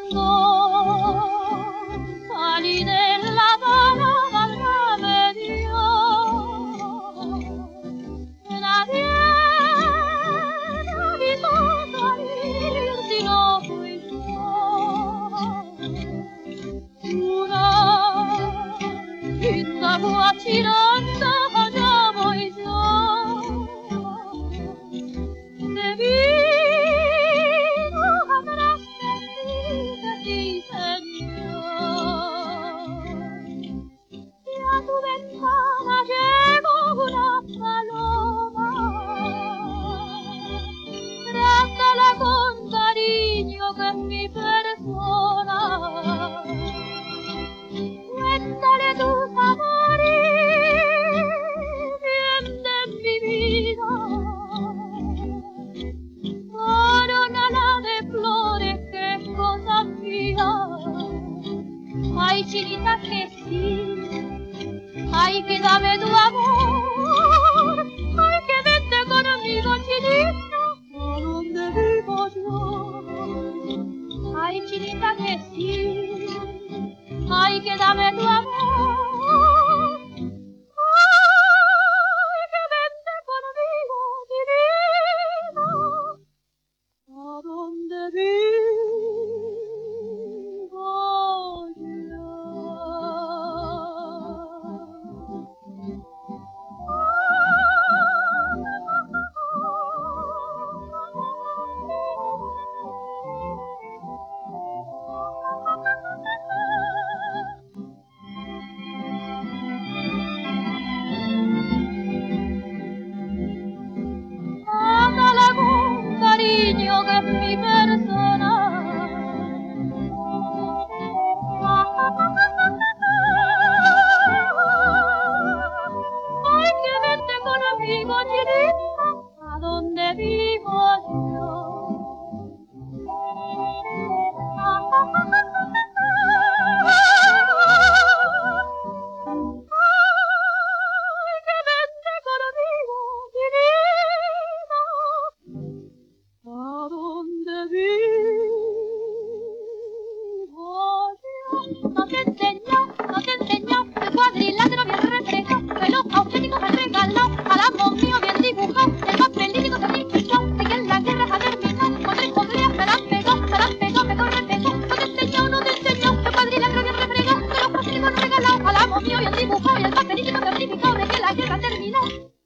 cuando salí de la palabra me dio. Nadie me avisó salir si no fui yo. Una linda guachiranda allá voy yo. Te vino atrás de ti, señor. Y a tu ventana llegó una paloma. Trátala con cariño que es mi persona. Cuéntale tus amores, bien de mi vida. Coronala de flores, que es cosa mía. Ay, chinita, que sí. Ay, que dame tu amor. Ay, que vente conmigo, chinita, a donde vivo yo. Ay, chinita, que sí. Ay, que dame tu amor. Ay, que vente conmigo, chinita, a donde vivo yo. Trátala con cariño que es mi persona. Ay, que vente conmigo, chinita, a donde vivo yo. Ay, que vente conmigo, chinita, a donde vivo yo. No te enseñó el cuadrilátero bien reflejado, que los auténticos han regalado al amo mío bien dibujado, el papelítico que me pinchó, de que en la guerra ha terminado, con 3 obleas me las pegó, pegó, repegó. No te enseñó el cuadrilátero bien reflejado, que los auténticos han regalado al amo mío bien dibujado, y el papelítico certificado de que la guerra terminó.